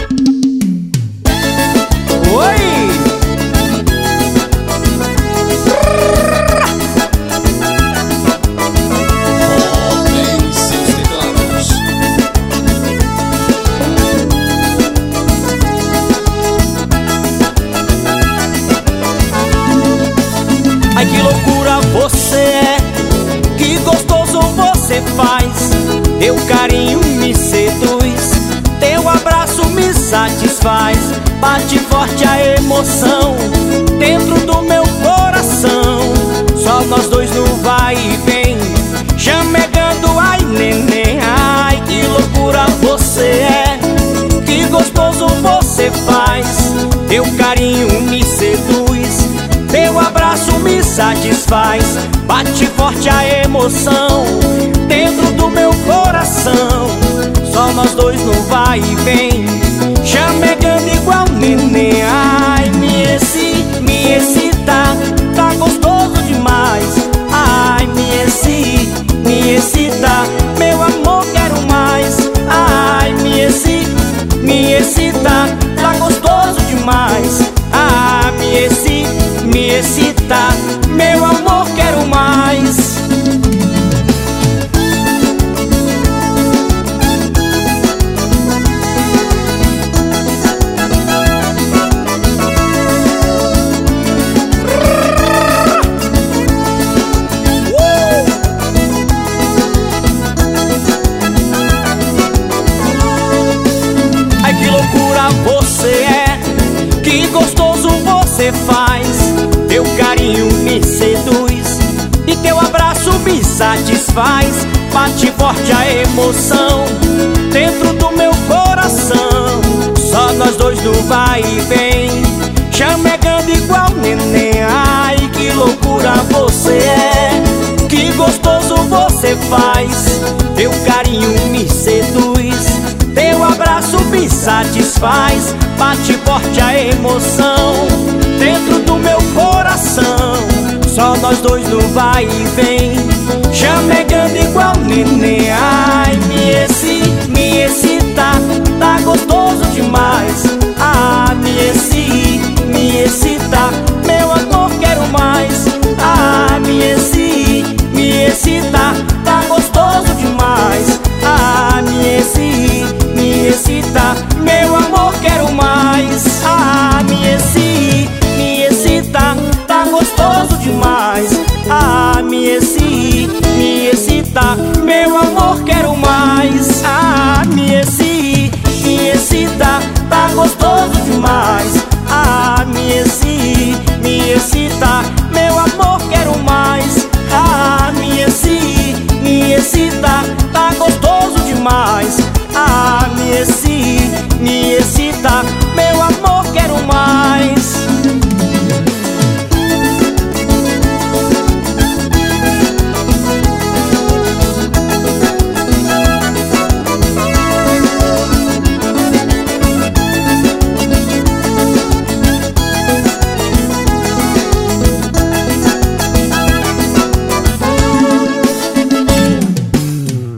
Oi! Rodem seus teclados. Ai, que loucura você é, que gostoso você faz. Teu carinho me seduz, teu abraço me satisfaz. Bate forte a emoção dentro do meu coração. Só nós dois no vai e vem, chamegando, ai neném. Ai, que loucura você é, que gostoso você faz. Teu carinho me seduz, teu abraço me satisfaz. Bate forte a emoção dentro do meu coração. Só nós dois no vai e vem, chamegando igual neném. Ai, me excita, tá gostoso demais. Ai, me excita, meu amor, quero mais. Ai, me excita, tá gostoso demais. Ah, me excita, meu amor, quero mais. Ai, que loucura você é, que gostoso você faz. Teu carinho me seduz e teu abraço me satisfaz. Bate forte a emoção dentro do meu coração. Só nós dois no vai e vem, chamegando igual neném. Ai, que loucura você é, que gostoso você faz. Teu carinho me seduz, teu abraço me satisfaz. Bate forte a emoção dentro do meu coração. Só nós dois no vai e vem, chamegando igual neném. Ai, me excita, tá gostoso demais. Ah, me excita, meu amor, quero mais. Ah, me excita, tá gostoso demais. Ah, me excita, meu amor, quero mais. Ah, me excita, tá gostoso demais. Ah, me excita, meu amor, quero mais. Ah, me excita, tá gostoso demais. Ah, me excita, meu amor, quero mais. Ah, me excita,